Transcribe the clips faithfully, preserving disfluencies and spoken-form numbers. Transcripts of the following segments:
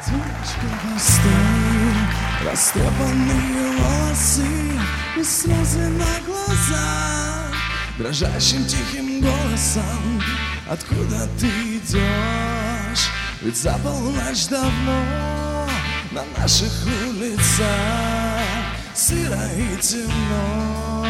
Девочка, постой, растрепанные волосы и слезы на глазах. Дрожащим тихим голосом, откуда ты идешь? Ведь за полночь давно на наших улицах сыро и темно.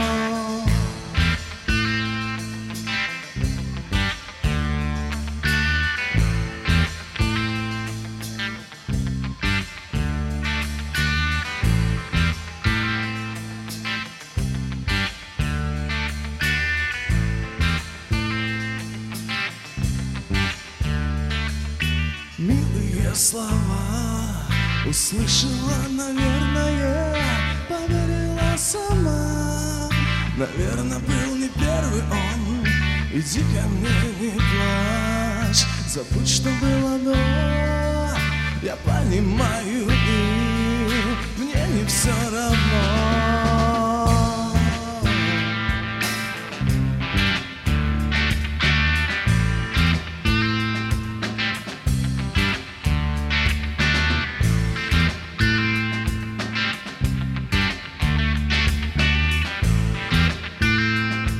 Милые слова услышала, наверное, поверила сама. Наверное, был не первый он. Иди ко мне, не плачь, забудь, что было до. Я понимаю, и мне не все равно.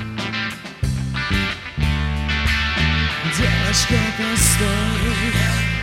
Девочка, постой,